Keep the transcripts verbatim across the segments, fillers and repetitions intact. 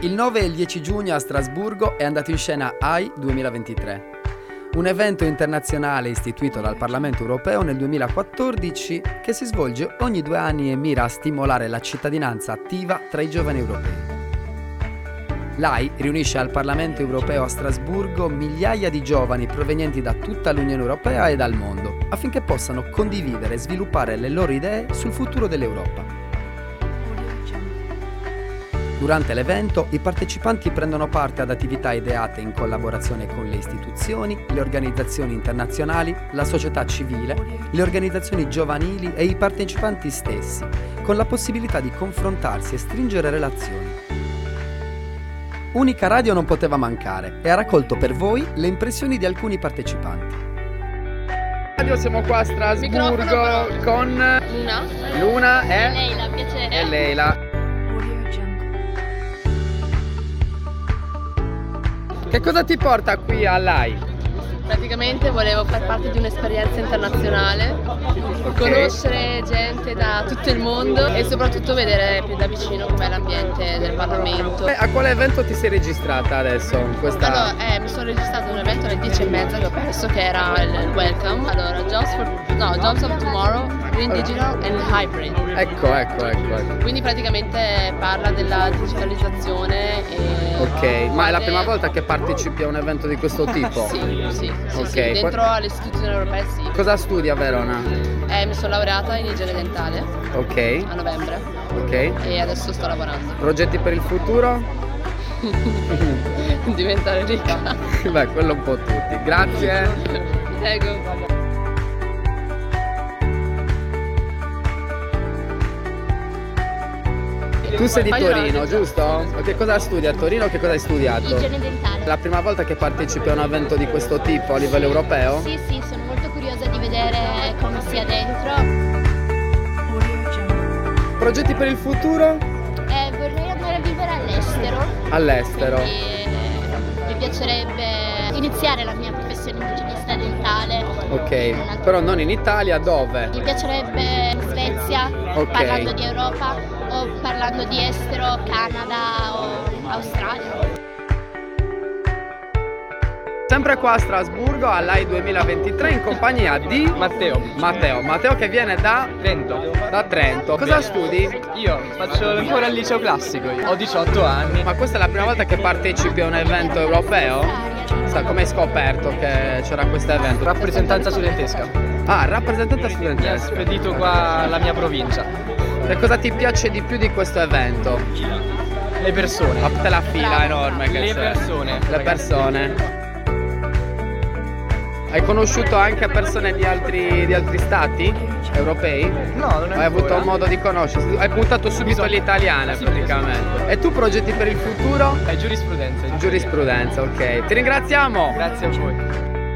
Il nove e il dieci giugno a Strasburgo è andato in scena A I duemilaventitré, un evento internazionale istituito dal Parlamento europeo nel duemilaquattordici che si svolge ogni due anni e mira a stimolare la cittadinanza attiva tra i giovani europei. L'A I riunisce al Parlamento europeo a Strasburgo migliaia di giovani provenienti da tutta l'Unione Europea e dal mondo, affinché possano condividere e sviluppare le loro idee sul futuro dell'Europa. Durante l'evento, i partecipanti prendono parte ad attività ideate in collaborazione con le istituzioni, le organizzazioni internazionali, la società civile, le organizzazioni giovanili e i partecipanti stessi, con la possibilità di confrontarsi e stringere relazioni. Unica Radio non poteva mancare e ha raccolto per voi le impressioni di alcuni partecipanti. Radio, siamo qua a Strasburgo con Luna, Luna e Leila, piacere. E Leila. Che cosa ti porta qui all'A I? Praticamente volevo far parte di un'esperienza internazionale, Okay. conoscere gente da tutto il mondo e soprattutto vedere più da vicino com'è l'ambiente del Parlamento. A quale evento ti sei registrata adesso? In questa... Allora, eh, mi sono registrato un evento alle dieci e mezza che ho perso, che era il il Welcome. Allora, Jobs for no, Jobs of Tomorrow, Green Digital and Hybrid. Ecco, ecco, ecco, ecco. Quindi praticamente parla della digitalizzazione e... Ok, ma è la fare- prima volta che partecipi a un evento di questo tipo? Sì, sì, sì, Ok, sì, dentro qua- alle istituzioni europee sì. Cosa studi a Verona? Eh, mi sono laureata in igiene dentale Ok, a novembre ok. e adesso sto lavorando. Progetti per il futuro? Diventare ricca. Beh, quello un po' tutti. Grazie. Prego. Tu sei di Fai Torino, una- giusto? Che cosa studi a Torino? Che cosa hai studiato? Igiene dentale. La prima volta che partecipi a un evento di questo tipo a livello europeo? Sì, sì, sono molto curiosa di vedere come sia dentro. Progetti per il futuro? Eh, vorrei andare a vivere all'estero. All'estero. E mi piacerebbe iniziare la mia professione di igienista dentale. Ok, però non in Italia, dove? Mi piacerebbe in Svezia, Ok. parlando di Europa, o parlando di estero, Canada o Australia. Sempre qua a Strasburgo all'A I duemilaventitré in compagnia di Matteo, Matteo. Matteo che viene da, Trento. da Trento. Cosa studi? Io faccio ancora il liceo classico, io. Ho diciotto anni. Ma questa è la prima volta che partecipi a un evento europeo? Sa, come hai scoperto che c'era questo evento? Rappresentanza studentesca. Ah, rappresentante Mi ha studentesca. spedito qua la mia provincia. E cosa ti piace di più di questo evento? Le persone. A parte la fila enorme che Le c'è. persone. Le persone. Hai conosciuto anche persone di altri, di altri stati europei? No, non è Hai avuto ancora. modo di conoscersi? Hai puntato subito alle italiane Sì, praticamente. E tu progetti per il futuro? È giurisprudenza. Giurisprudenza, ok. Ti ringraziamo! Grazie a voi.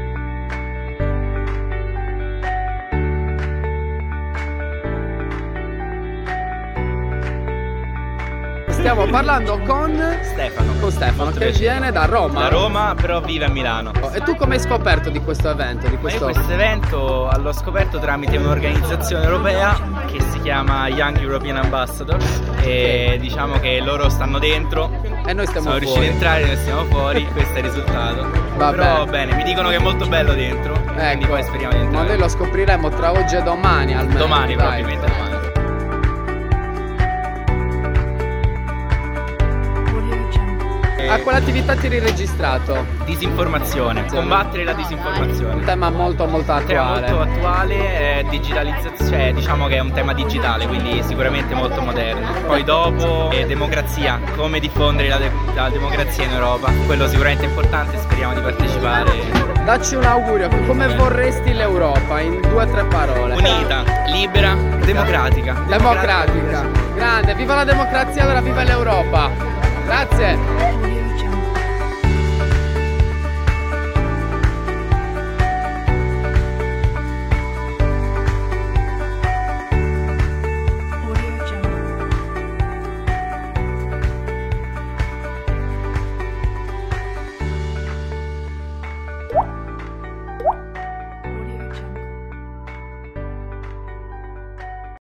Stiamo parlando con Stefano. con Stefano Molto che piacere. viene da Roma. Da Roma, però vive a Milano. E tu come hai scoperto di questo evento? Di Ma io questo... questo evento l'ho scoperto tramite un'organizzazione europea che si chiama Young European Ambassador e diciamo che loro stanno dentro, E noi stiamo sono riusciti fuori. a entrare, noi stiamo fuori, questo è il risultato. Vabbè. Però bene, mi dicono che è molto bello dentro, quindi Ecco, poi speriamo di ma entrare. noi lo scopriremo tra oggi e domani almeno. Domani, dai. probabilmente domani. A quale attività ti eri registrato? Disinformazione, combattere la Un disinformazione. tema molto molto Un tema attuale. molto attuale, è digitalizzazione, cioè diciamo che è un tema digitale, quindi sicuramente molto moderno. Poi dopo eh, democrazia, come diffondere la, de- la democrazia in Europa, quello sicuramente è importante, speriamo di partecipare. Dacci un augurio, come vorresti l'Europa in due o tre parole? Unita, libera, democratica. Democratica. Grande, viva la democrazia, allora viva l'Europa. Grazie.